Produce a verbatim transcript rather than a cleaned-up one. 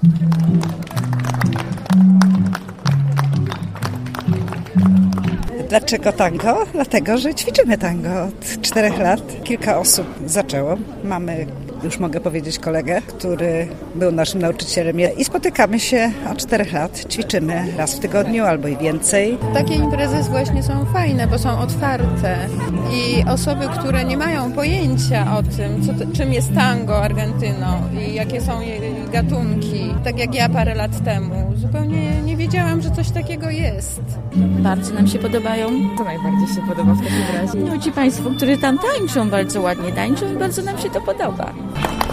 Dlaczego tango? Dlatego, że ćwiczymy tango od czterech lat. Kilka osób zaczęło. Mamy, już mogę powiedzieć, kolegę, który był naszym nauczycielem i spotykamy się od czterech lat. Ćwiczymy raz w tygodniu albo i więcej. Takie imprezy właśnie są fajne, bo są otwarte i osoby, które nie mają pojęcia o tym, co to, czym jest tango Argentyną i jakie są jej gatunki, tak jak ja parę lat temu, zupełnie nie wiedziałam, że coś takiego jest. Bardzo nam się podobają. Co najbardziej się podoba w takim razie? No ci Państwo, którzy tam tańczą, bardzo ładnie tańczą i bardzo nam się to podoba.